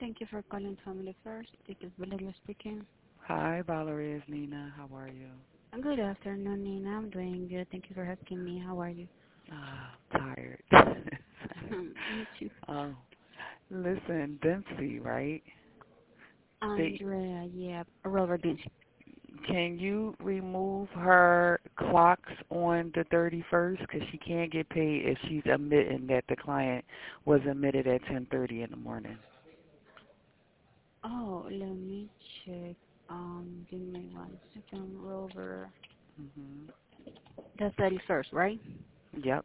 Thank you for calling Family First. This is Valeria speaking. Hi, Valerie. It's Nina. How are you? Good afternoon, Nina. I'm doing good. Thank you for asking me. How are you? Tired. Me too. Oh, listen, Dempsey, right? They, Andrea, yeah, Robert Beach. can you remove her clocks on the 31st? Because she can't get paid if she's admitting that the client was admitted at 10:30 in the morning. Oh, let me check. Give me 1 second, Robert. Hmm. The 31st, right? Yep.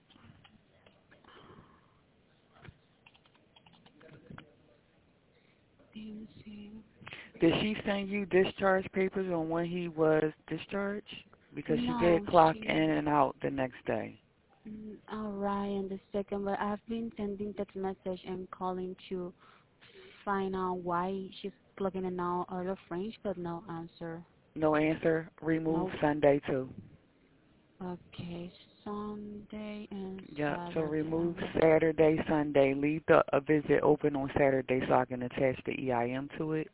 Let me see. Did she send you discharge papers on when he was discharged? Because she did No, clock in she. and out the next day. All right, in the second, but I've been sending text message and calling to find out why she's plugging in now out of range, but no answer. No answer. Remove Nope. Sunday too. Okay, Sunday and Yep. So Saturday. remove Saturday, Sunday. Leave the a visit open on Saturday so I can attach the EIM to it.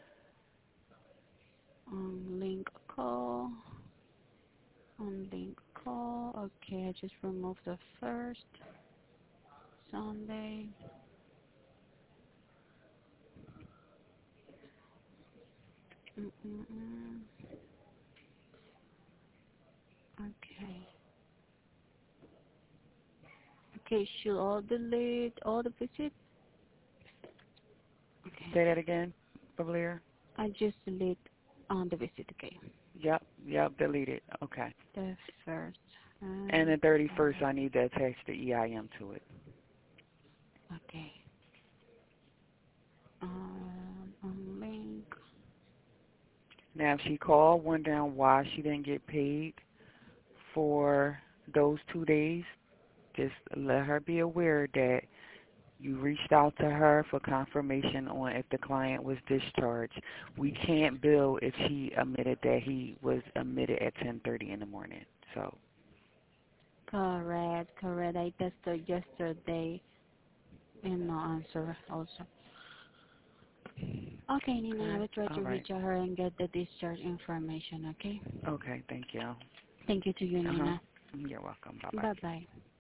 Link call. Link call. Okay, I just removed the first Sunday. Mm-mm-mm. Okay. Okay, should I delete all the visits? Okay. Say that again, Bavalier. I just delete on the visit. Okay. Yep. Yep. Delete it. Okay. The first. And the 31st, I need to attach the EIM to it. Okay. Link. Now, if she called wondering why she didn't get paid for those 2 days, just let her be aware that you reached out to her for confirmation on if the client was discharged. We can't bill if she admitted that he was admitted at 10:30 in the morning. So, Correct. Correct. I tested yesterday and no answer also. Okay, Nina, I okay. will try All to right. reach her and get the discharge information, okay? Okay. Thank you. Thank you to you, Uh huh. Nina. You're welcome. Bye bye. Bye-bye.